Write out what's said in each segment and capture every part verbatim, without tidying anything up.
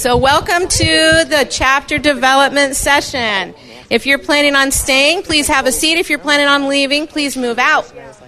So welcome to the chapter development session. If you're planning on staying, please have a seat. If you're planning on leaving, please move out.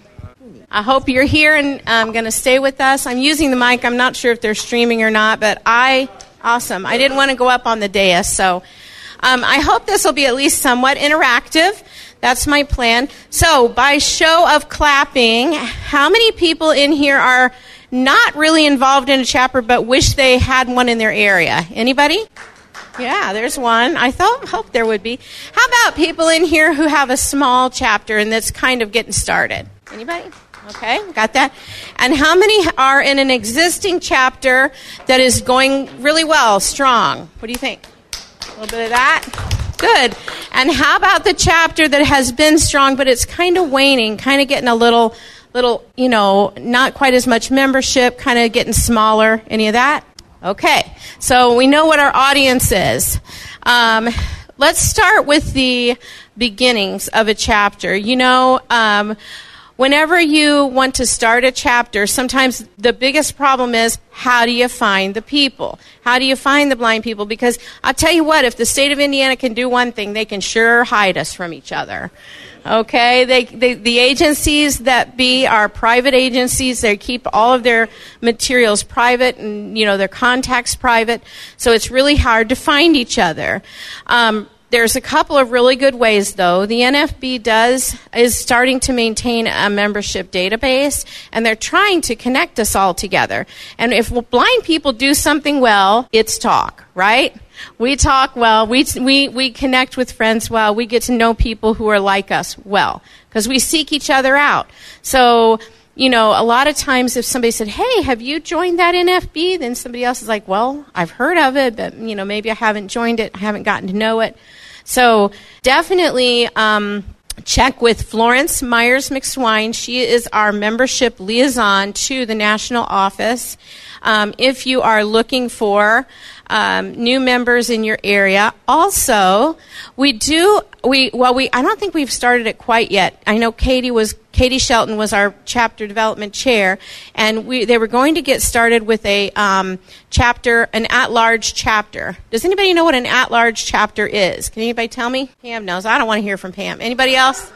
I hope you're here and um, going to stay with us. I'm using the mic. I'm not sure if they're streaming or not, but I, awesome. I didn't want to go up on the dais, so um, I hope this will be at least somewhat interactive. That's my plan. So by show of clapping, how many people in here are not really involved in a chapter but wish they had one in their area? Anybody? Yeah, there's one. I thought, hope there would be. How about people in here who have a small chapter and that's kind of getting started? Anybody? Okay, got that. And how many are in an existing chapter that is going really well, strong? What do you think? A little bit of that? Good. And how about the chapter that has been strong, but it's kind of waning, kind of getting a little, little, you know, not quite as much membership, kind of getting smaller? Any of that? Okay. So we know what our audience is. Um, let's start with the beginnings of a chapter. You know, um, whenever you want to start a chapter, sometimes the biggest problem is, how do you find the people? How do you find the blind people? Because I'll tell you what, if the state of Indiana can do one thing, they can sure hide us from each other. Okay? They, they, the agencies that be are private agencies. They keep all of their materials private and, you know, their contacts private. So it's really hard to find each other. Um, There's a couple of really good ways, though. The N F B does is starting to maintain a membership database, and they're trying to connect us all together. And if blind people do something well, it's talk, right? We talk well. We we we connect with friends well. We get to know people who are like us well because we seek each other out. So, you know, a lot of times if somebody said, hey, have you joined that N F B? Then somebody else is like, well, I've heard of it, but, you know, maybe I haven't joined it. I haven't gotten to know it. So definitely um, check with Florence Myers-McSwine. She is our membership liaison to the national office. Um, if you are looking for um, new members in your area, also we do we well we I don't think we've started it quite yet. I know Katie was Katie Shelton was our chapter development chair, and we they were going to get started with a um, chapter, an at-large chapter. Does anybody know what an at-large chapter is? Can anybody tell me? Pam knows. I don't want to hear from Pam. Anybody else?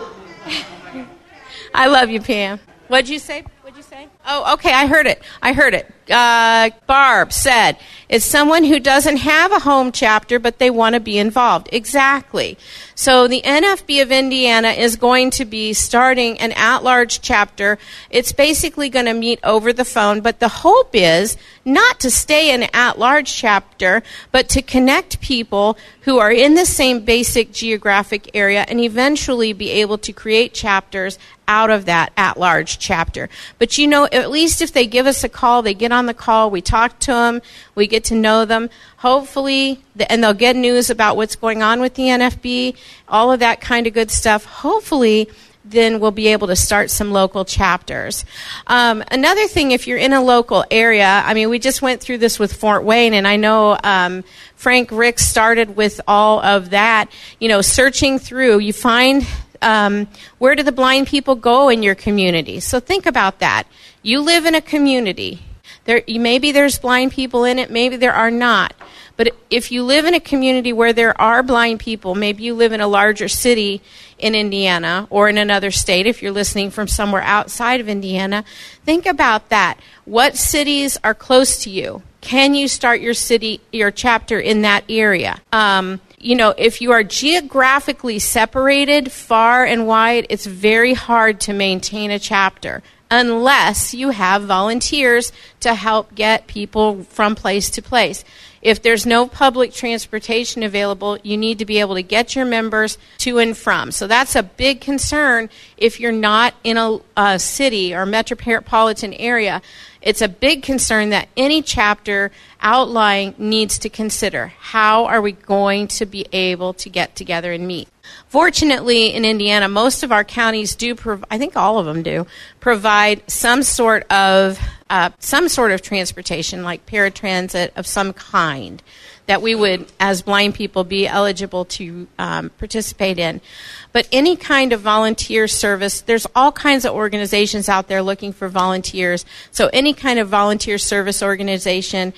I love you, Pam. What'd you say? What'd you say? Oh, okay. I heard it. I heard it. Uh, Barb said, it's someone who doesn't have a home chapter, but they want to be involved. Exactly. So the N F B of Indiana is going to be starting an at-large chapter. It's basically going to meet over the phone, but the hope is not to stay an at-large chapter, but to connect people who are in the same basic geographic area and eventually be able to create chapters out of that at-large chapter. But you know, at least if they give us a call, they get on the call, we talk to them, we get to know them, hopefully, and they'll get news about what's going on with the N F B, all of that kind of good stuff. Hopefully, then we'll be able to start some local chapters. Um, another thing, if you're in a local area, I mean, we just went through this with Fort Wayne, and I know um, Frank Ricks started with all of that, you know, searching through, you find um, where do the blind people go in your community? So think about that. You live in a community. There, maybe there's blind people in it, maybe there are not. But if you live in a community where there are blind people, maybe you live in a larger city in Indiana or in another state, if you're listening from somewhere outside of Indiana, think about that. What cities are close to you? Can you start your city, your chapter in that area? Um, you know, if you are geographically separated far and wide, it's very hard to maintain a chapter unless you have volunteers to help get people from place to place. If there's no public transportation available, you need to be able to get your members to and from. So that's a big concern if you're not in a, a city or metropolitan area. It's a big concern that any chapter outlying needs to consider. How are we going to be able to get together and meet? Fortunately, in Indiana, most of our counties do, prov- I think all of them do, provide some sort of uh, some sort of transportation, like paratransit of some kind, that we would, as blind people, be eligible to um, participate in. But any kind of volunteer service, there's all kinds of organizations out there looking for volunteers. So any kind of volunteer service organization,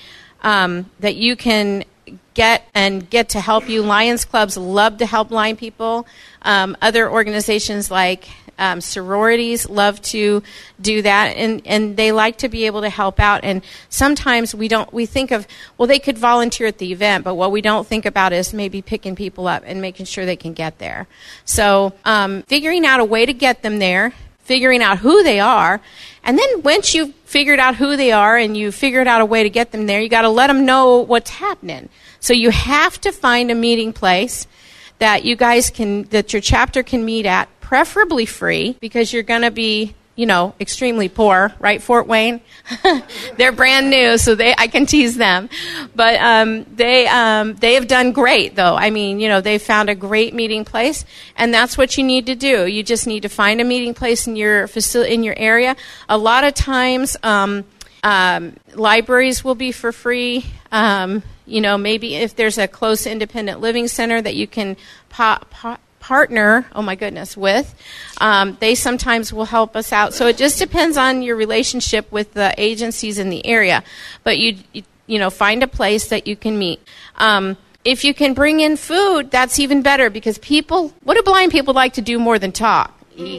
um, that you can get and get to help you. Lions clubs love to help blind people. Um, other organizations like um, sororities love to do that, and, and they like to be able to help out. And sometimes we don't. We think of, well, they could volunteer at the event, but what we don't think about is maybe picking people up and making sure they can get there. So um, figuring out a way to get them there, figuring out who they are, and then once you've figured out who they are and you've figured out a way to get them there, you got to let them know what's happening. So you have to find a meeting place that you guys can, that your chapter can meet at, preferably free, because you're going to be, you know, extremely poor, right, Fort Wayne? They're brand new, so they I can tease them. But um, they um, they have done great, though. I mean, you know, they found a great meeting place, and that's what you need to do. You just need to find a meeting place in your facility, in your area. A lot of times, um, um, libraries will be for free. Um, you know, maybe if there's a close independent living center that you can po- po- partner, oh my goodness, with, um, they sometimes will help us out. So it just depends on your relationship with the agencies in the area. But you, you, you know, find a place that you can meet. Um, if you can bring in food, that's even better, because people, what do blind people like to do more than talk? Eat.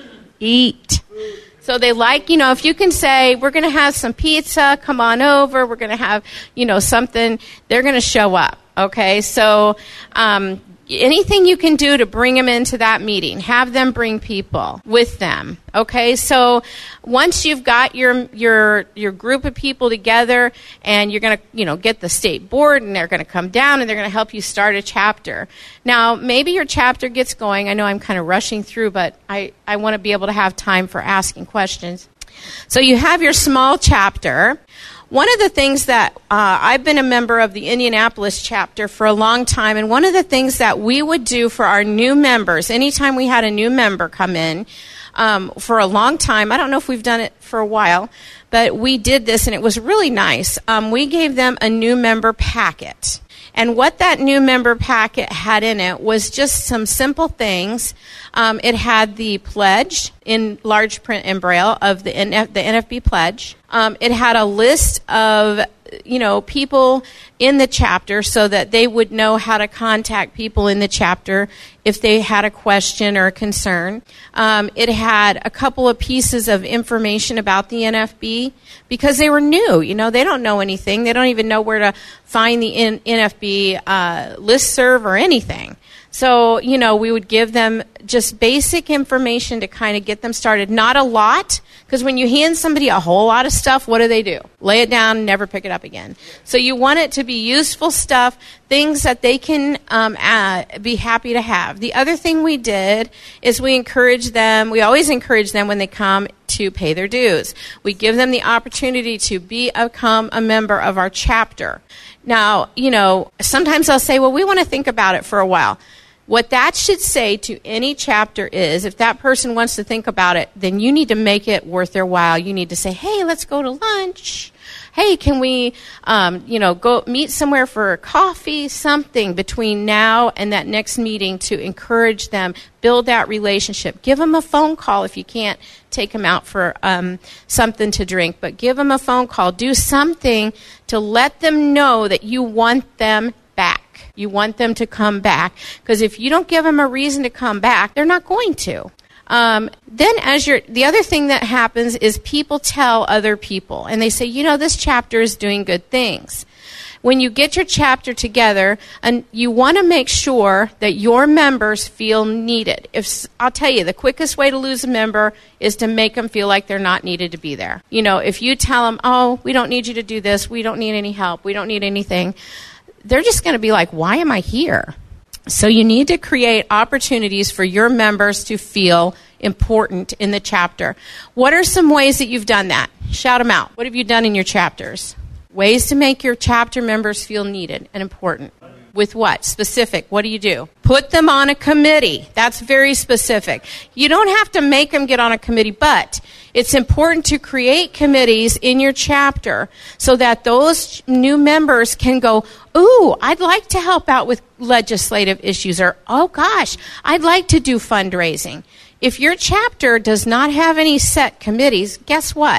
Eat. So they like, you know, if you can say, we're going to have some pizza, come on over, we're going to have, you know, something, they're going to show up, okay? So um, anything you can do to bring them into that meeting, have them bring people with them, okay? So once you've got your your your group of people together, and you're going to, you know, get the state board, and they're going to come down, and they're going to help you start a chapter. Now, maybe your chapter gets going. I know I'm kind of rushing through, but I, I want to be able to have time for asking questions. So you have your small chapter. One of the things that uh, I've been a member of the Indianapolis chapter for a long time, and one of the things that we would do for our new members, anytime we had a new member come in, um, for a long time, I don't know if we've done it for a while, but we did this, and it was really nice. Um, we gave them a new member packet. And what that new member packet had in it was just some simple things. Um, it had the pledge in large print in Braille of the N F, the N F B pledge. Um, it had a list of, you know, people in the chapter so that they would know how to contact people in the chapter if they had a question or a concern. Um, it had a couple of pieces of information about the N F B because they were new. You know, they don't know anything. They don't even know where to find the N- NFB uh, listserv or anything. So, you know, we would give them just basic information to kind of get them started. Not a lot, because when you hand somebody a whole lot of stuff, what do they do? Lay it down, never pick it up again. So you want it to be useful stuff, things that they can um, uh, be happy to have. The other thing we did is we encourage them, we always encourage them when they come to pay their dues. We give them the opportunity to become a member of our chapter. Now, you know, sometimes they'll say, well, we want to think about it for a while. What that should say to any chapter is, if that person wants to think about it, then you need to make it worth their while. You need to say, hey, let's go to lunch. Hey, can we, um, you know, go meet somewhere for coffee, something between now and that next meeting to encourage them, build that relationship. Give them a phone call if you can't take them out for um, something to drink, but give them a phone call. Do something to let them know that you want them back. You want them to come back, because if you don't give them a reason to come back, they're not going to. Um, then as you're, the other thing that happens is people tell other people, and they say, you know, this chapter is doing good things. When you get your chapter together, and you want to make sure that your members feel needed. If I'll tell you, the quickest way to lose a member is to make them feel like they're not needed to be there. You know, if you tell them, oh, we don't need you to do this, we don't need any help, we don't need anything, they're just going to be like, why am I here? So you need to create opportunities for your members to feel important in the chapter. What are some ways that you've done that? Shout them out. What have you done in your chapters? Ways to make your chapter members feel needed and important. With what? Specific. What do you do? Put them on a committee. That's very specific. You don't have to make them get on a committee, but it's important to create committees in your chapter so that those new members can go, ooh, I'd like to help out with legislative issues, or, oh gosh, I'd like to do fundraising. If your chapter does not have any set committees, guess what?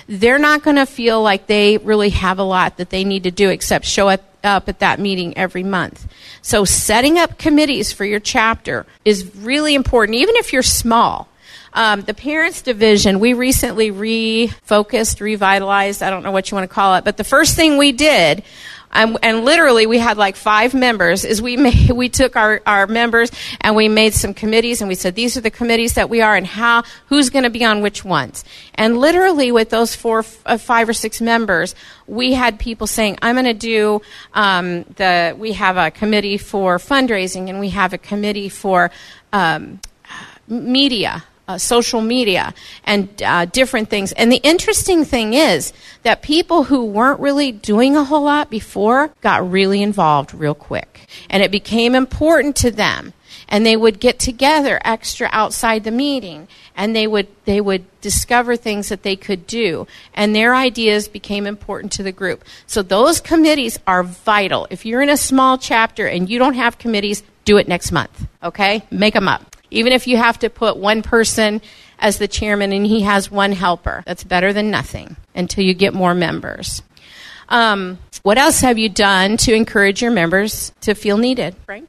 they're not going to feel like they really have a lot that they need to do except show up, up at that meeting every month. So setting up committees for your chapter is really important, even if you're small. Um, the Parents Division, we recently refocused, revitalized, I don't know what you want to call it, but the first thing we did, um, and literally we had like five members, is we made, we took our, our members and we made some committees, and we said, these are the committees that we are and how, who's going to be on which ones. And literally with those four, uh, five or six members, we had people saying, I'm going to do, um, the, we have a committee for fundraising, and we have a committee for um, media, Uh, social media, and uh, different things. And the interesting thing is that people who weren't really doing a whole lot before got really involved real quick. And it became important to them. And they would get together extra outside the meeting, and they would they would discover things that they could do. And their ideas became important to the group. So those committees are vital. If you're in a small chapter and you don't have committees, do it next month, okay? Make them up. Even if you have to put one person as the chairman and he has one helper, that's better than nothing until you get more members. Um, what else have you done to encourage your members to feel needed? Frank?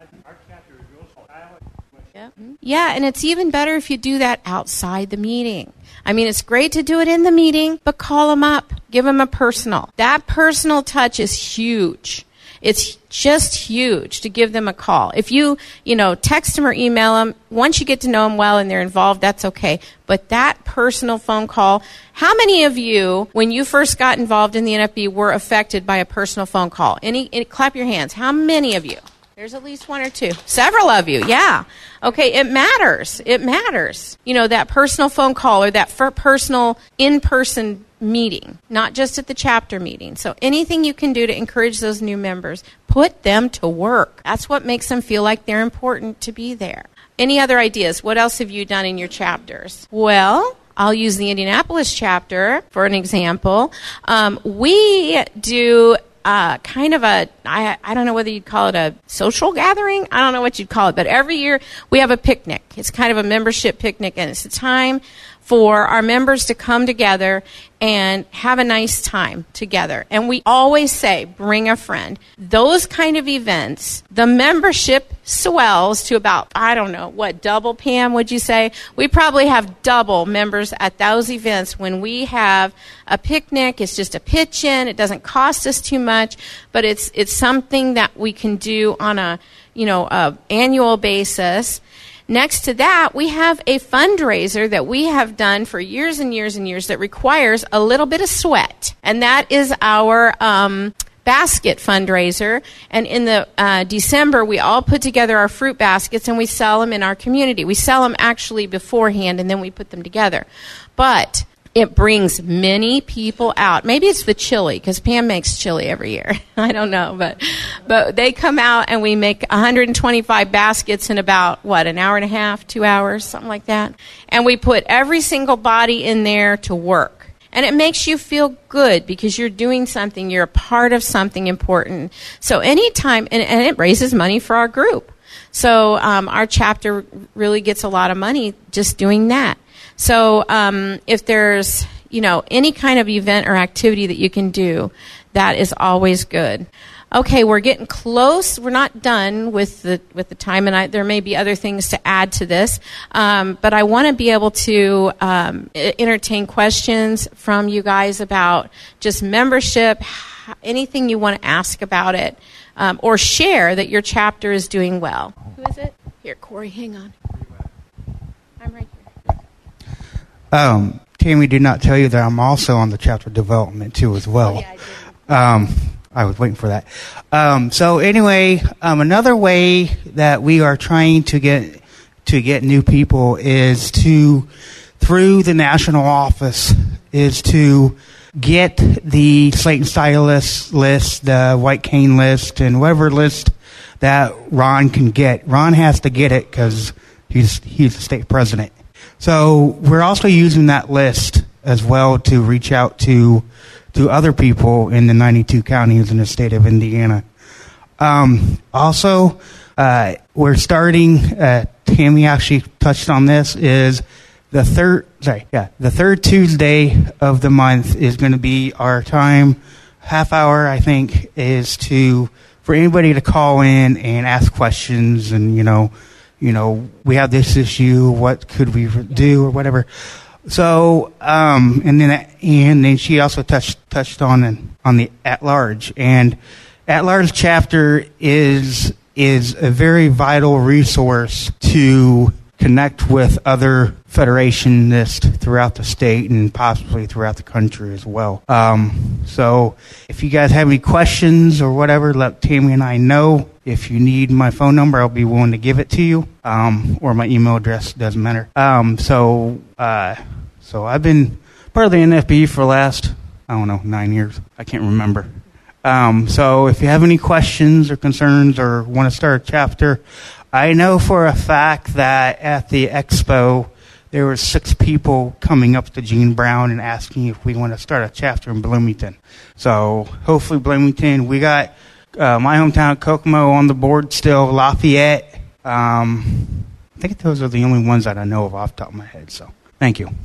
Yeah. yeah, and it's even better if you do that outside the meeting. I mean, it's great to do it in the meeting, but call them up. Give them a personal. That personal touch is huge. It's just huge to give them a call. If you, you know, text them or email them, once you get to know them well and they're involved, that's okay. But that personal phone call, how many of you, when you first got involved in the N F B, were affected by a personal phone call? Any, any clap your hands. How many of you? There's at least one or two. Several of you, yeah. Okay, it matters. It matters. You know, that personal phone call or that for personal in-person meeting, not just at the chapter meeting. So anything you can do to encourage those new members, put them to work. That's what makes them feel like they're important to be there. Any other ideas? What else have you done in your chapters? Well, I'll use the Indianapolis chapter for an example. Um, we do Uh, kind of a, I, I don't know whether you'd call it a social gathering. I don't know what you'd call it. But every year we have a picnic. It's kind of a membership picnic, and it's a time for our members to come together and have a nice time together. And we always say, bring a friend. Those kind of events, the membership swells to about, I don't know, what, double, Pam, would you say? We probably have double members at those events when we have a picnic. It's just a pitch-in. It doesn't cost us too much, but it's it's something that we can do on a, you know, a annual basis. Next to that, we have a fundraiser that we have done for years and years and years that requires a little bit of sweat, and that is our um, basket fundraiser. And in the uh, December, we all put together our fruit baskets and we sell them in our community. We sell them actually beforehand, and then we put them together. But it brings many people out. Maybe it's the chili, because Pam makes chili every year. I don't know, but but they come out and we make one hundred twenty-five baskets in about, what, an hour and a half, two hours, something like that. And we put every single body in there to work. And it makes you feel good because you're doing something, you're a part of something important. So anytime, and, and it raises money for our group. So um, our chapter really gets a lot of money just doing that. So um, if there's, you know, any kind of event or activity that you can do, that is always good. Okay, we're getting close. We're not done with the with the time, and I, there may be other things to add to this. Um, but I want to be able to um, entertain questions from you guys about just membership, anything you want to ask about it, um, or share that your chapter is doing well. Who is it? Here, Corey, hang on. I'm right here. Um, Tammy did not tell you that I'm also on the chapter development too as well. Oh, yeah, I did. Um, I was waiting for that. Um, so anyway, um, another way that we are trying to get to get new people is to, through the national office, is to get the Slayton Stylist list, the White Cane list, and whatever list that Ron can get. Ron has to get it because he's he's the state president. So we're also using that list as well to reach out to to other people in the ninety-two counties in the state of Indiana. Um, also, uh, we're starting, uh, Tammy actually touched on this, is the third, sorry, yeah, the third Tuesday of the month is going to be our time. Half hour, I think, is to for anybody to call in and ask questions, and you know, you know, we have this issue. What could we do, or whatever. So, um, and then and then she also touched touched on on the at large, and at large chapter is is a very vital resource to connect with other federationists throughout the state and possibly throughout the country as well. Um, so if you guys have any questions or whatever, let Tammy and I know. If you need my phone number, I'll be willing to give it to you, um, or my email address, doesn't matter. Um, so, uh, so I've been part of the N F B for the last, I don't know, nine years. I can't remember. Um, so if you have any questions or concerns or want to start a chapter, I know for a fact that at the expo, there were six people coming up to Gene Brown and asking if we want to start a chapter in Bloomington. So hopefully Bloomington, we got uh, my hometown, Kokomo, on the board still, Lafayette. Um, I think those are the only ones that I know of off the top of my head. So thank you.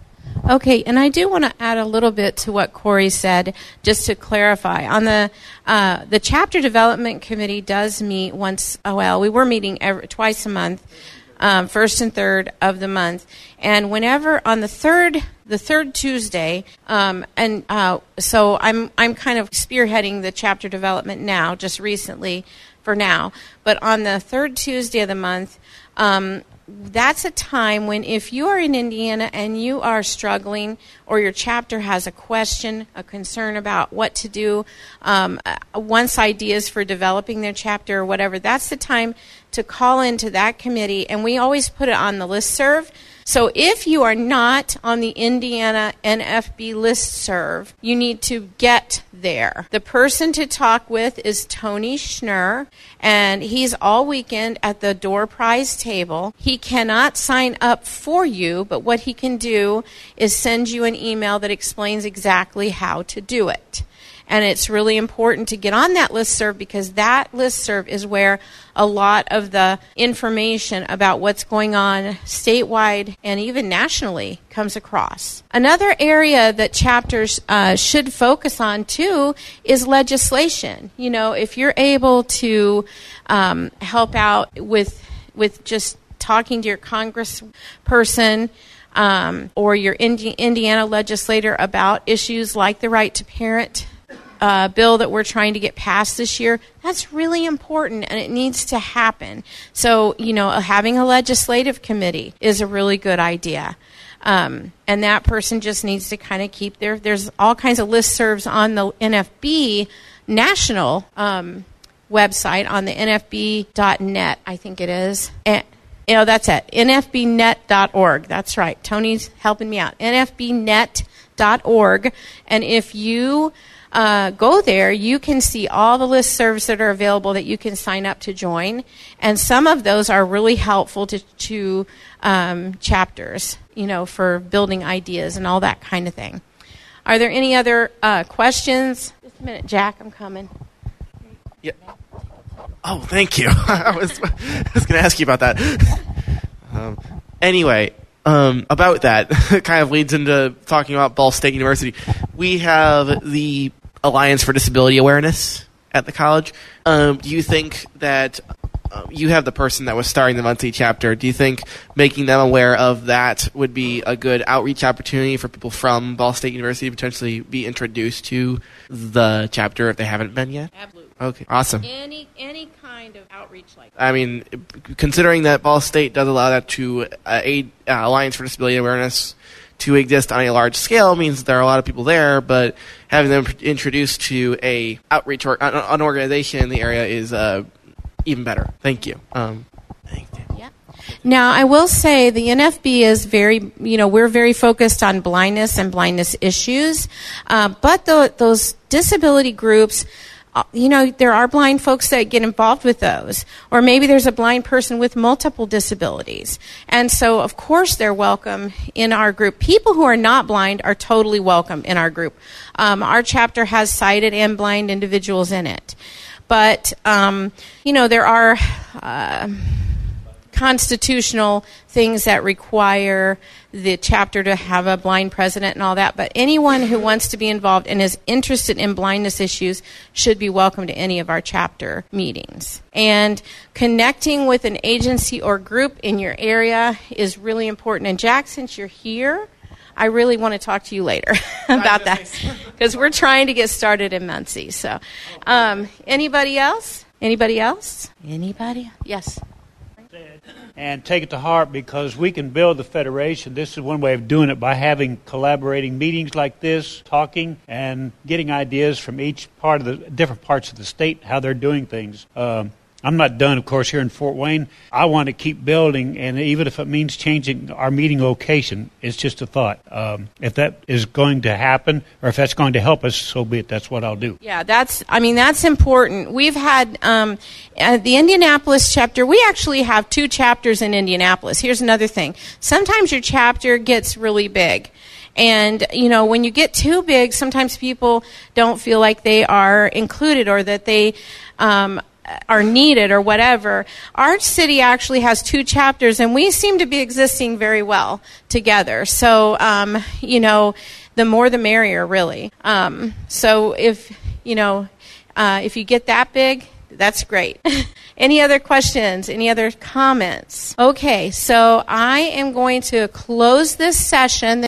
Okay, and I do want to add a little bit to what Corey said, just to clarify. On the uh, the chapter development committee does meet once. Oh well, we were meeting every, twice a month, um, first and third of the month, and whenever on the third the third Tuesday, um, and uh, so I'm I'm kind of spearheading the chapter development now, just recently for now, but on the third Tuesday of the month. Um, That's a time when if you are in Indiana and you are struggling or your chapter has a question, a concern about what to do, um, wants ideas for developing their chapter or whatever, that's the time to call into that committee, and we always put it on the listserv. So if you are not on the Indiana N F B listserv, you need to get there. The person to talk with is Tony Schnurr, and he's all weekend at the door prize table. He cannot sign up for you, but what he can do is send you an email that explains exactly how to do it. And it's really important to get on that listserv because that listserv is where a lot of the information about what's going on statewide and even nationally comes across. Another area that chapters uh, should focus on, too, is legislation. You know, if you're able to um, help out with with just talking to your congressperson, um, or your Indi- Indiana legislator about issues like the right to parent Uh, bill that we're trying to get passed this year, that's really important, and it needs to happen. So, you know, having a legislative committee is a really good idea. Um, and that person just needs to kind of keep their, there's all kinds of listservs on the N F B national um, website, on the N F B dot net, I think it is. And, you know, that's it, N F B net dot org. That's right. Tony's helping me out. N F B net dot org. And if you Uh, go there, you can see all the listservs that are available that you can sign up to join, and some of those are really helpful to, to um, chapters, you know, for building ideas and all that kind of thing. Are there any other uh, questions? Just a minute, Jack, I'm coming. Yeah. Oh, thank you. I was, I was going to ask you about that. um, anyway. Um, about that, it kind of leads into talking about Ball State University. We have the Alliance for Disability Awareness at the college. Um, do you think that uh, you have the person that was starting the monthly chapter? Do you think making them aware of that would be a good outreach opportunity for people from Ball State University to potentially be introduced to the chapter if they haven't been yet? Absolutely. Okay, awesome. Any any kind of outreach like that. I mean, considering that Ball State does allow that to uh, aid uh, Alliance for Disability Awareness to exist on a large scale means there are a lot of people there, but having them introduced to a outreach or an, an organization in the area is uh, even better. Thank you. Um, thank you. Yeah. Now, I will say the N F B is very, you know, we're very focused on blindness and blindness issues, uh, but the, those disability groups, you know, there are blind folks that get involved with those. Or maybe there's a blind person with multiple disabilities. And so, of course, they're welcome in our group. People who are not blind are totally welcome in our group. Um, our chapter has sighted and blind individuals in it. But, um, you know, there are uh, constitutional things that require the chapter to have a blind president and all that, but anyone who wants to be involved and is interested in blindness issues should be welcome to any of our chapter meetings. And connecting with an agency or group in your area is really important. And Jack, since you're here, I really want to talk to you later about that, because we're trying to get started in Muncie. So, um, anybody else? Anybody else? Anybody? Yes. And take it to heart, because we can build the Federation. This is one way of doing it, by having collaborating meetings like this, talking and getting ideas from each part of the different parts of the state, how they're doing things. Um, I'm not done, of course, here in Fort Wayne. I want to keep building, and even if it means changing our meeting location, it's just a thought. Um, if that is going to happen, or if that's going to help us, so be it. That's what I'll do. Yeah, that's, I mean, that's important. We've had, um, at the Indianapolis chapter, we actually have two chapters in Indianapolis. Here's another thing. Sometimes your chapter gets really big. And, you know, when you get too big, sometimes people don't feel like they are included, or that they, um, are needed or whatever. Our city actually has two chapters, and we seem to be existing very well together. So, um, you know, the more the merrier, really. Um, so if, you know, uh, if you get that big, that's great. Any other questions? Any other comments? Okay, so I am going to close this session.